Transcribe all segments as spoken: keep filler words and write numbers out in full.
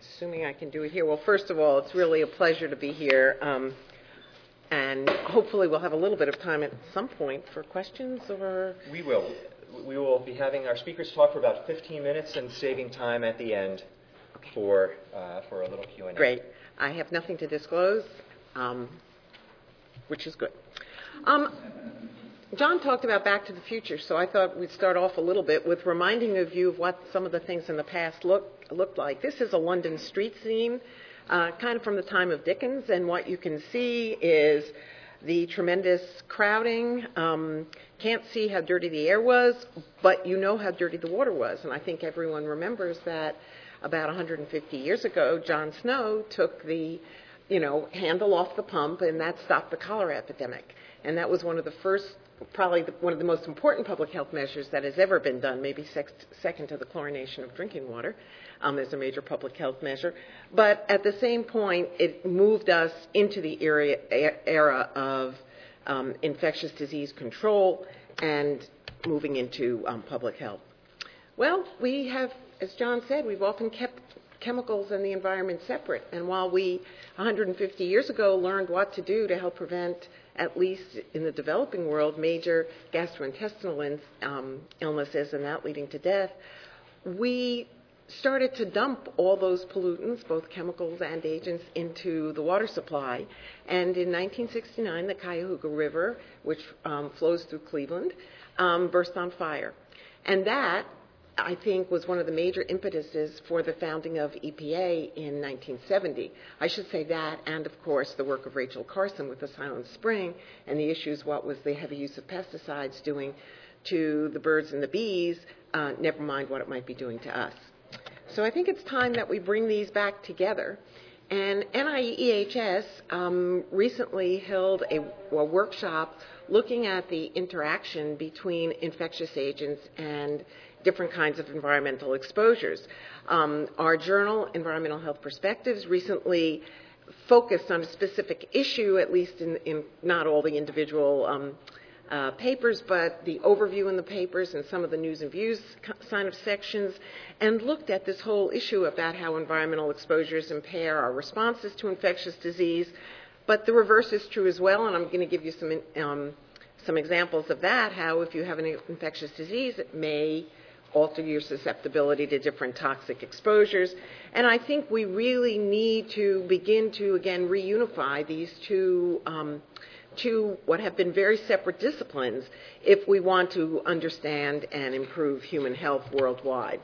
assuming I can do it here. Well, first of all, it's really a pleasure to be here. Um, and hopefully we'll have a little bit of time at some point for questions or... We will. We will be having our speakers talk for about fifteen minutes and saving time at the end okay. for uh, for a little Q and A. Great. I have nothing to disclose, um, which is good. Um, John talked about Back to the Future, so I thought we'd start off a little bit with reminding of you of what some of the things in the past look, looked like. This is a London street scene, uh, kind of from the time of Dickens, and what you can see is the tremendous crowding. Um, can't see how dirty the air was, but you know how dirty the water was, and I think everyone remembers that about one hundred fifty years ago, John Snow took the, you know, handle off the pump, and that stopped the cholera epidemic. And that was one of the first, probably the, one of the most important public health measures that has ever been done, maybe sex, second to the chlorination of drinking water um, as a major public health measure. But at the same point, it moved us into the era, era of um, infectious disease control and moving into um, public health. Well, we have, as John said, we've often kept chemicals and the environment separate. And while we, one hundred fifty years ago, learned what to do to help prevent, at least in the developing world, major gastrointestinal in, um, illnesses and that leading to death, we started to dump all those pollutants, both chemicals and agents, into the water supply. And in nineteen sixty-nine, the Cuyahoga River, which um, flows through Cleveland, um, burst on fire. And that, I think, was one of the major impetuses for the founding of E P A in nineteen seventy. I should say that, and of course the work of Rachel Carson with the Silent Spring and the issues, what was the heavy use of pesticides doing to the birds and the bees, uh, never mind what it might be doing to us. So I think it's time that we bring these back together. And N I E H S um, recently held a, a workshop looking at the interaction between infectious agents and different kinds of environmental exposures. Um, our journal, Environmental Health Perspectives, recently focused on a specific issue, at least in, in not all the individual um, uh, papers, but the overview in the papers and some of the news and views kind of sections, and looked at this whole issue about how environmental exposures impair our responses to infectious disease. But the reverse is true as well, and I'm going to give you some um, some examples of that, how if you have an infectious disease, it may alter your susceptibility to different toxic exposures. And I think we really need to begin to, again, reunify these two, um, two what have been very separate disciplines if we want to understand and improve human health worldwide.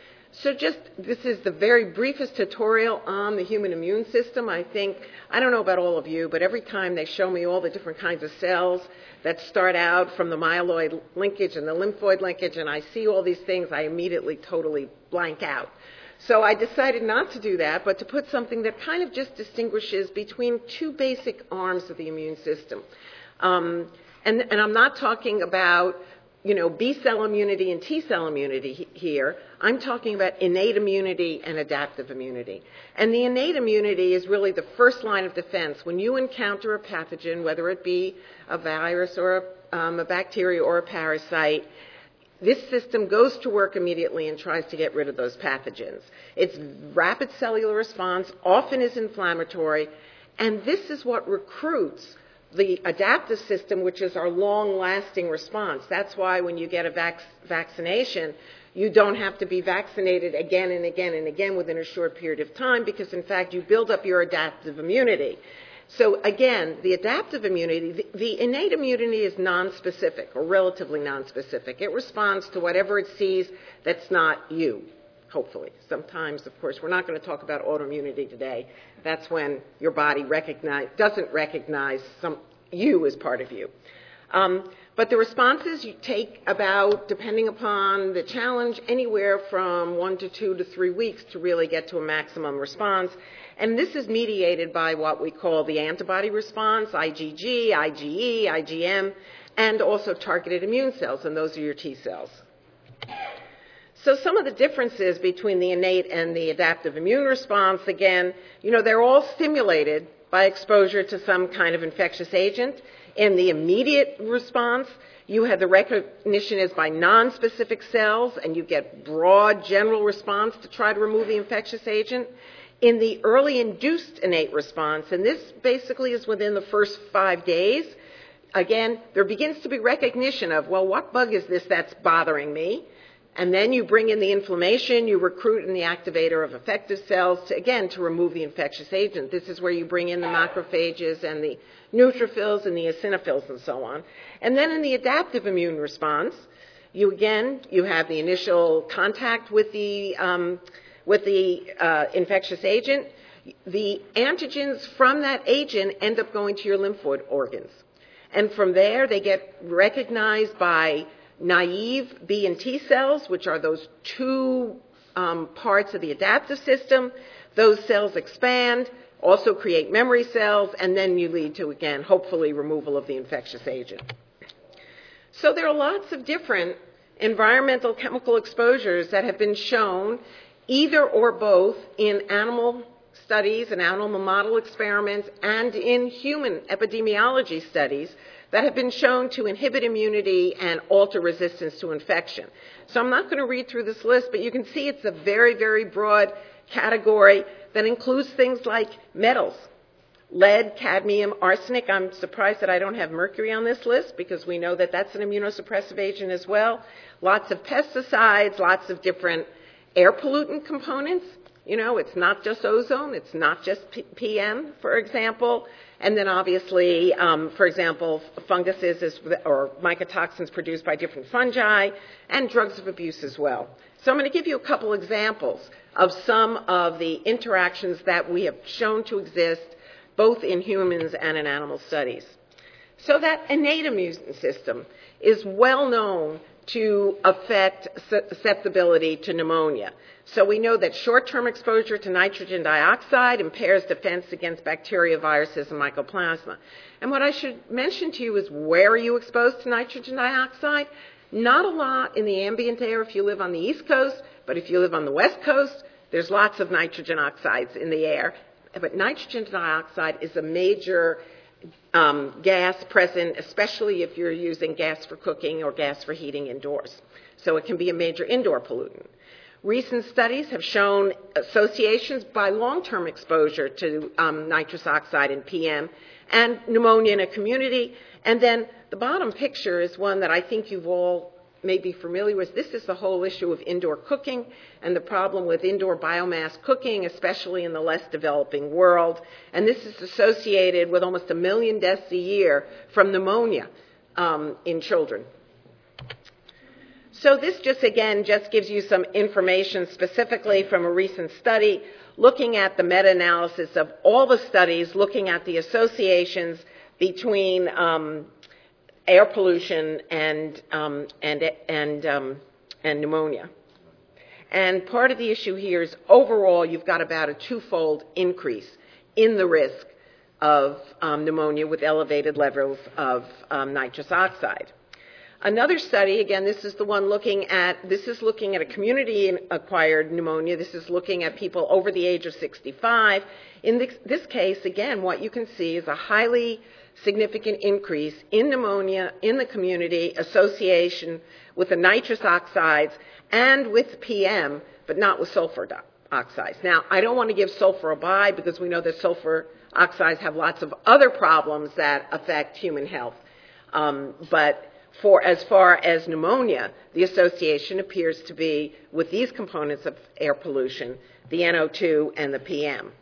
So just, this is the very briefest tutorial on the human immune system. I think, I don't know about all of you, but every time they show me all the different kinds of cells that start out from the myeloid linkage and the lymphoid linkage, and I see all these things, I immediately totally blank out. So I decided not to do that, but to put something that kind of just distinguishes between two basic arms of the immune system. Um, and, and I'm not talking about you know, B-cell immunity and T-cell immunity he- here. I'm talking about innate immunity and adaptive immunity. And the innate immunity is really the first line of defense. When you encounter a pathogen, whether it be a virus or a, um, a bacteria or a parasite, this system goes to work immediately and tries to get rid of those pathogens. Its rapid cellular response often is inflammatory, and this is what recruits the adaptive system, which is our long-lasting response. That's why when you get a vac- vaccination, you don't have to be vaccinated again and again and again within a short period of time because, in fact, you build up your adaptive immunity. So, again, the adaptive immunity, the, the innate immunity is nonspecific or relatively nonspecific. It responds to whatever it sees that's not you, hopefully. Sometimes, of course, we're not going to talk about autoimmunity today. That's when your body recognize, doesn't recognize some you as part of you. Um, but the responses you take about, depending upon the challenge, anywhere from one to two to three weeks to really get to a maximum response. And this is mediated by what we call the antibody response, IgG, IgE, IgM, and also targeted immune cells, and those are your T cells. So some of the differences between the innate and the adaptive immune response, again, you know, they're all stimulated by exposure to some kind of infectious agent. In the immediate response, you have the recognition is by nonspecific cells, and you get broad general response to try to remove the infectious agent. in the early induced innate response, and this basically is within the first five days, again, there begins to be recognition of, well, what bug is this that's bothering me? And then you bring in the inflammation, you recruit in the activator of effective cells, to, again, to remove the infectious agent. This is where you bring in the macrophages and the neutrophils and the eosinophils and so on. And then in the adaptive immune response, you again, you have the initial contact with the, um, with the uh, infectious agent. The antigens from that agent end up going to your lymphoid organs. And from there, they get recognized by naive B and T cells, which are those two um, parts of the adaptive system. Those cells expand, also create memory cells, and then you lead to, again, hopefully removal of the infectious agent. So there are lots of different environmental chemical exposures that have been shown, either or both, in animal studies and animal model experiments and in human epidemiology studies that have been shown to inhibit immunity and alter resistance to infection. So I'm not going to read through this list, but you can see it's a very, very broad category that includes things like metals, lead, cadmium, arsenic. I'm surprised that I don't have mercury on this list because we know that that's an immunosuppressive agent as well. Lots of pesticides, lots of different air pollutant components. You know, it's not just ozone, it's not just P M, for example. And then obviously, um, for example, funguses is, or mycotoxins produced by different fungi, and drugs of abuse as well. So I'm going to give you a couple examples of some of the interactions that we have shown to exist both in humans and in animal studies. So that innate immune system is well known to affect susceptibility to pneumonia. So we know that short-term exposure to nitrogen dioxide impairs defense against bacteria, viruses, and mycoplasma. And what I should mention to you is, where are you exposed to nitrogen dioxide? Not a lot in the ambient air if you live on the East Coast, but if you live on the West Coast, there's lots of nitrogen oxides in the air. But nitrogen dioxide is a major um, gas present, especially if you're using gas for cooking or gas for heating indoors. So it can be a major indoor pollutant. Recent studies have shown associations by long-term exposure to um, nitrous oxide and P M and pneumonia in a community. And then the bottom picture is one that I think you've all may be familiar with. This is the whole issue of indoor cooking and the problem with indoor biomass cooking, especially in the less developing world. And this is associated with almost a million deaths a year from pneumonia um, in children. So this just, again, just gives you some information specifically from a recent study looking at the meta-analysis of all the studies, looking at the associations between um, air pollution and, um, and, and, um, and pneumonia. And part of the issue here is overall you've got about a twofold increase in the risk of um, pneumonia with elevated levels of um, nitrous oxide. Another study, again, this is the one looking at, this is looking at a community-acquired pneumonia. This is looking at people over the age of sixty-five. In this, this case, again, what you can see is a highly significant increase in pneumonia in the community association with the nitrous oxides and with P M, but not with sulfur oxides. Now, I don't want to give sulfur a bye because we know that sulfur oxides have lots of other problems that affect human health. Um, but For as far as pneumonia, the association appears to be with these components of air pollution, the N O two and the P M.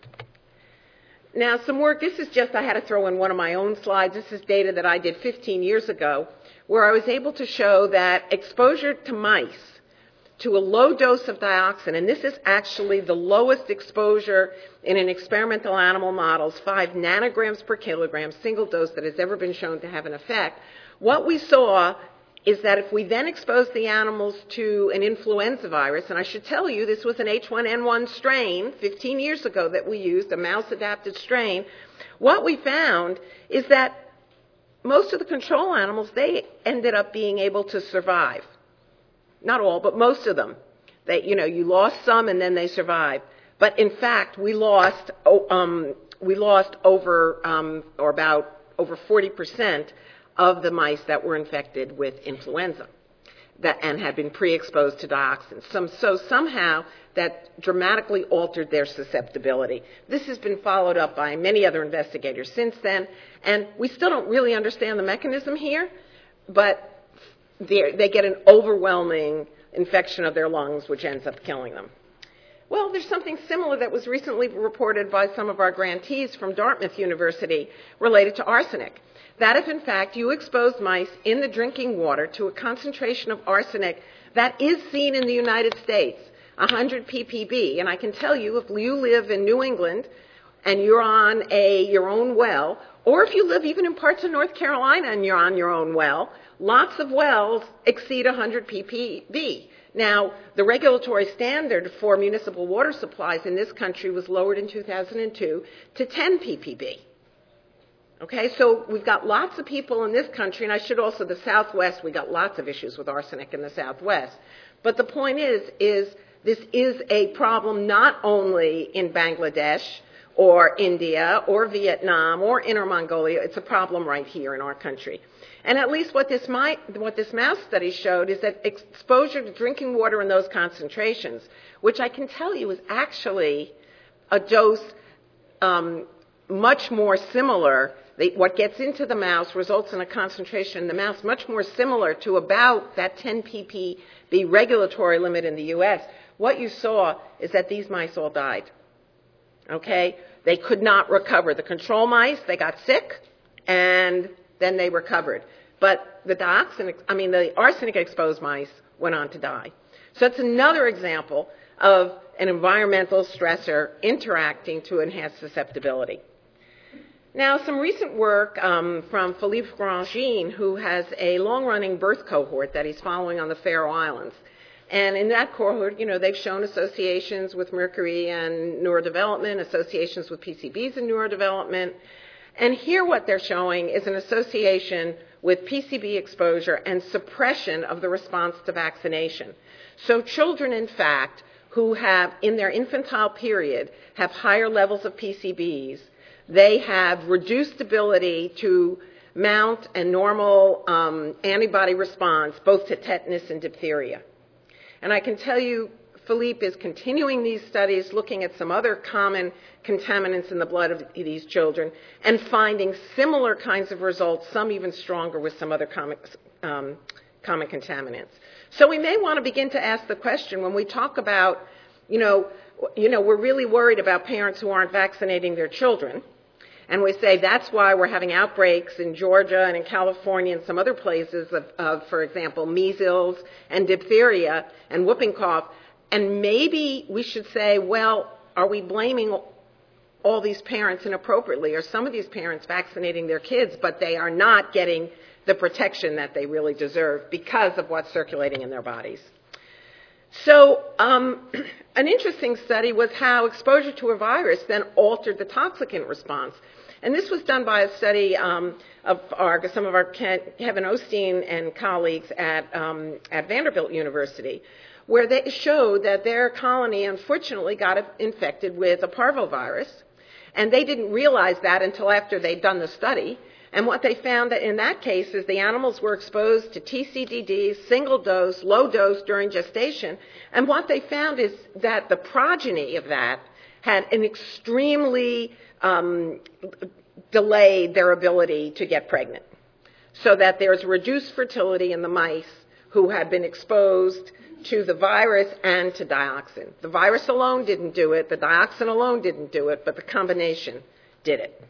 Now, some work, this is just, I had to throw in one of my own slides. This is data that I did fifteen years ago, where I was able to show that exposure to mice to a low dose of dioxin, and this is actually the lowest exposure in an experimental animal models, five nanograms per kilogram, single dose that has ever been shown to have an effect. What we saw is that if we then expose the animals to an influenza virus, and I should tell you this was an H one N one strain fifteen years ago that we used, a mouse-adapted strain, what we found is that most of the control animals, they ended up being able to survive. Not all, but most of them. They, you know, you lost some and then they survived. But in fact, we lost, um, we lost over, um, or about over forty percent of the mice that were infected with influenza. that, and had been pre-exposed to dioxin. Some, so somehow that dramatically altered their susceptibility. This has been followed up by many other investigators since then, and we still don't really understand the mechanism here, but they get an overwhelming infection of their lungs, which ends up killing them. Well, there's something similar that was recently reported by some of our grantees from Dartmouth University related to arsenic. That if, in fact, you expose mice in the drinking water to a concentration of arsenic that is seen in the United States, one hundred p p b, and I can tell you, if you live in New England and you're on a, your own well, or if you live even in parts of North Carolina and you're on your own well, lots of wells exceed one hundred p p b. Now, the regulatory standard for municipal water supplies in this country was lowered in two thousand two to ten p p b. Okay, so we've got lots of people in this country, and I should also, the Southwest, we got lots of issues with arsenic in the Southwest. But the point is, is this is a problem not only in Bangladesh or India or Vietnam or Inner Mongolia, it's a problem right here in our country. And at least what this, might, what this mouse study showed is that exposure to drinking water in those concentrations, which I can tell you is actually a dose um, much more similar. They, what gets into the mouse results in a concentration in the mouse much more similar to about that ten p p b regulatory limit in the U S. What you saw is that these mice all died. Okay? They could not recover. The control mice, they got sick, and then they recovered. But the dioxin, I mean, the arsenic-exposed mice went on to die. So it's another example of an environmental stressor interacting to enhance susceptibility. Now, some recent work um, from Philippe Grandjean, who has a long-running birth cohort that he's following on the Faroe Islands. And in that cohort, you know, they've shown associations with mercury and neurodevelopment, associations with P C Bs and neurodevelopment. And here what they're showing is an association with P C B exposure and suppression of the response to vaccination. So children, in fact, who have, in their infantile period, have higher levels of P C Bs, they have reduced ability to mount a normal um, antibody response, both to tetanus and diphtheria. And I can tell you, Philippe is continuing these studies, looking at some other common contaminants in the blood of these children, and finding similar kinds of results, some even stronger with some other common, um, common contaminants. So we may want to begin to ask the question when we talk about, you know, you know, we're really worried about parents who aren't vaccinating their children. And we say that's why we're having outbreaks in Georgia and in California and some other places of, of, for example, measles and diphtheria and whooping cough. And maybe we should say, well, are we blaming all these parents inappropriately? Are some of these parents vaccinating their kids, but they are not getting the protection that they really deserve because of what's circulating in their bodies? So um, an interesting study was how exposure to a virus then altered the toxicant response. And this was done by a study um, of our, some of our Kevin Osteen and colleagues at, um, at Vanderbilt University, where they showed that their colony unfortunately got infected with a parvovirus. And they didn't realize that until after they'd done the study. And what they found that in that case is the animals were exposed to T C D Ds, single dose, low dose during gestation. And what they found is that the progeny of that had an extremely um, delayed their ability to get pregnant. So that there's reduced fertility in the mice who had been exposed to the virus and to dioxin. The virus alone didn't do it, the dioxin alone didn't do it, but the combination did it.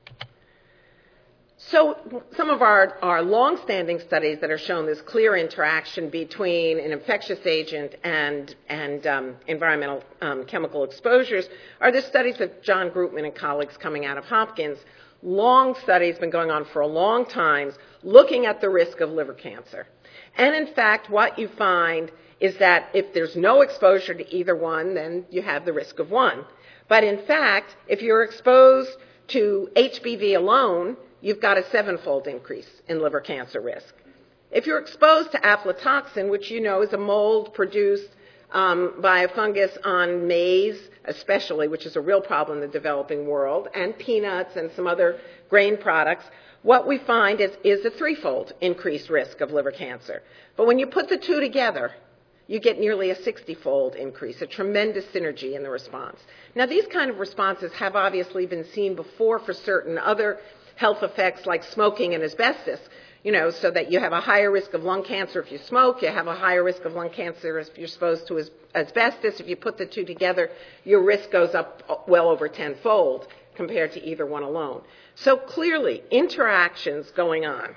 So some of our, our long-standing studies that are shown this clear interaction between an infectious agent and, and um, environmental um, chemical exposures are the studies of John Grootman and colleagues coming out of Hopkins. Long studies been going on for a long time looking at the risk of liver cancer. And in fact, what you find is that if there's no exposure to either one, then you have the risk of one. But in fact, if you're exposed to H B V alone, you've got a sevenfold increase in liver cancer risk. If you're exposed to aflatoxin, which you know is a mold produced um, by a fungus on maize, especially, which is a real problem in the developing world, and peanuts and some other grain products, what we find is, is a threefold increased risk of liver cancer. But when you put the two together, you get nearly a sixty-fold increase, a tremendous synergy in the response. Now, these kind of responses have obviously been seen before for certain other health effects like smoking and asbestos, you know, so that you have a higher risk of lung cancer if you smoke, you have a higher risk of lung cancer if you're exposed to as- asbestos. If you put the two together, your risk goes up well over tenfold compared to either one alone. So clearly, interactions going on.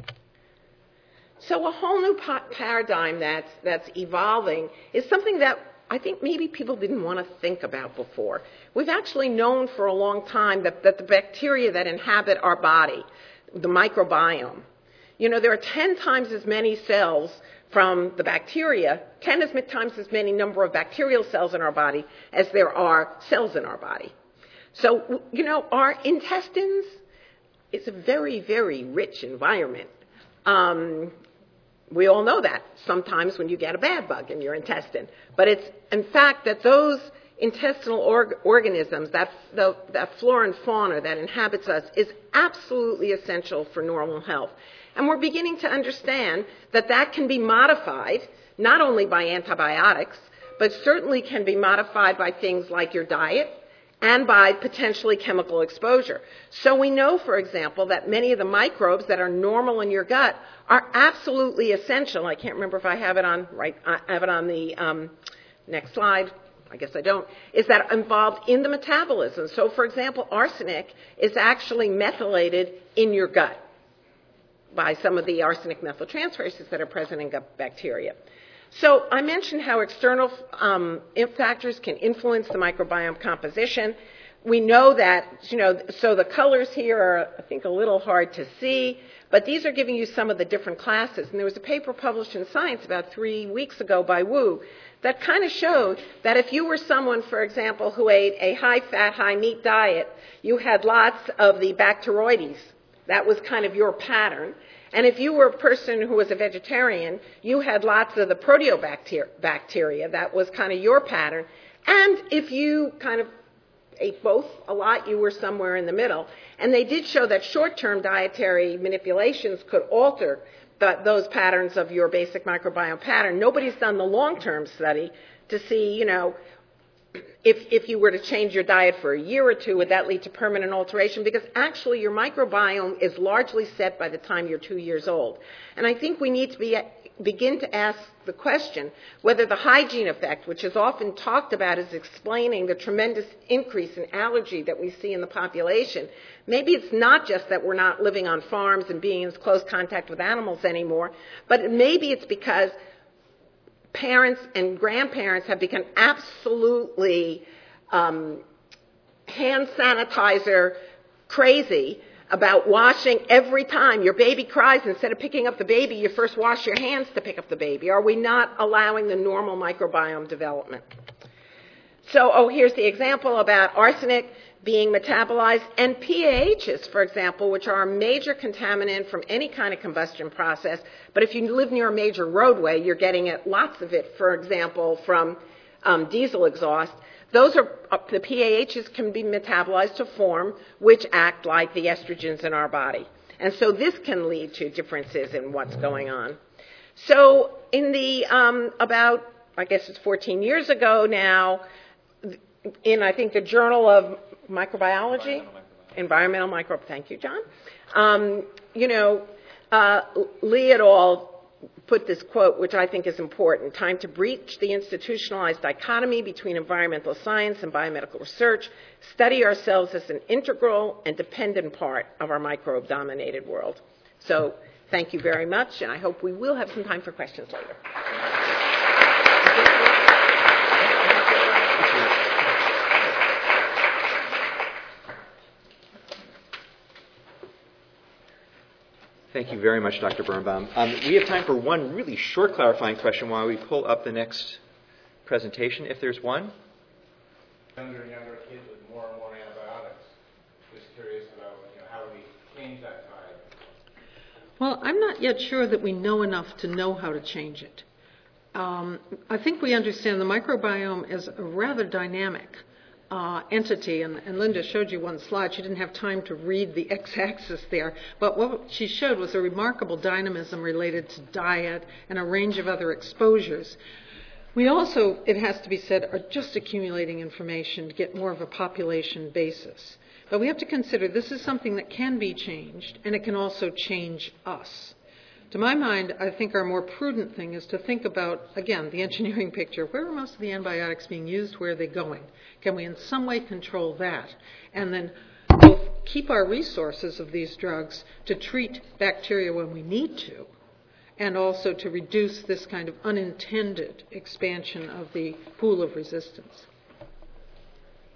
So a whole new pa- paradigm that's, that's evolving is something that I think maybe people didn't want to think about before. We've actually known for a long time that, that the bacteria that inhabit our body, the microbiome, you know, there are ten times as many cells from the bacteria, ten as many times as many number of bacterial cells in our body as there are cells in our body. So, you know, our intestines is a very, very rich environment. Um, we all know that sometimes when you get a bad bug in your intestine. But it's, in fact, that those intestinal org- organisms, that, the, that flora and fauna that inhabits us, is absolutely essential for normal health. And we're beginning to understand that that can be modified, not only by antibiotics, but certainly can be modified by things like your diet, and by potentially chemical exposure. So we know, for example, that many of the microbes that are normal in your gut are absolutely essential. I can't remember if I have it on right. I have it on the um, next slide. I guess I don't. Is that involved in the metabolism? So, for example, arsenic is actually methylated in your gut by some of the arsenic methyltransferases that are present in gut bacteria. So I mentioned how external um, factors can influence the microbiome composition. We know that, you know, so the colors here are, I think, a little hard to see, but these are giving you some of the different classes. And there was a paper published in Science about three weeks ago by Wu that kind of showed that if you were someone, for example, who ate a high-fat, high-meat diet, you had lots of the Bacteroides. That was kind of your pattern. And if you were a person who was a vegetarian, you had lots of the proteobacteria. That was kind of your pattern. And if you kind of ate both a lot, you were somewhere in the middle. And they did show that short-term dietary manipulations could alter the, those patterns of your basic microbiome pattern. Nobody's done the long-term study to see, you know, If, if you were to change your diet for a year or two, would that lead to permanent alteration? Because actually your microbiome is largely set by the time you're two years old. And I think we need to be, begin to ask the question whether the hygiene effect, which is often talked about as explaining the tremendous increase in allergy that we see in the population, maybe it's not just that we're not living on farms and being in close contact with animals anymore, but maybe it's because parents and grandparents have become absolutely um, hand sanitizer crazy about washing every time your baby cries. Instead of picking up the baby, you first wash your hands to pick up the baby. Are we not allowing the normal microbiome development? So, oh, here's the example about arsenic being metabolized, and P A Hs, for example, which are a major contaminant from any kind of combustion process. But if you live near a major roadway, you're getting it, lots of it, for example, from um, diesel exhaust. Those are, uh, the P A Hs can be metabolized to form, which act like the estrogens in our body. And so this can lead to differences in what's going on. So in the, um, about, I guess it's fourteen years ago now, in, I think, the Journal of Microbiology, Environmental Microbe, thank you, John. Um, you know, uh, Lee et al. Put this quote, which I think is important: time to breach the institutionalized dichotomy between environmental science and biomedical research, study ourselves as an integral and dependent part of our microbe-dominated world. So thank you very much, and I hope we will have some time for questions later. Thank you very much, Doctor Birnbaum. Um, we have time for one really short clarifying question while we pull up the next presentation, if there's one. Younger and younger kids with more and more antibiotics. Just curious about, you know, how do we change that tide? Well, I'm not yet sure that we know enough to know how to change it. Um, I think we understand the microbiome is rather dynamic. uh, entity, and, and Linda showed you one slide. She didn't have time to read the x-axis there, but what she showed was a remarkable dynamism related to diet and a range of other exposures. We also, it has to be said, are just accumulating information to get more of a population basis. But we have to consider this is something that can be changed, and it can also change us. To my mind, I think our more prudent thing is to think about, again, the engineering picture. Where are most of the antibiotics being used? Where are they going? Can we in some way control that? And then both keep our resources of these drugs to treat bacteria when we need to, and also to reduce this kind of unintended expansion of the pool of resistance.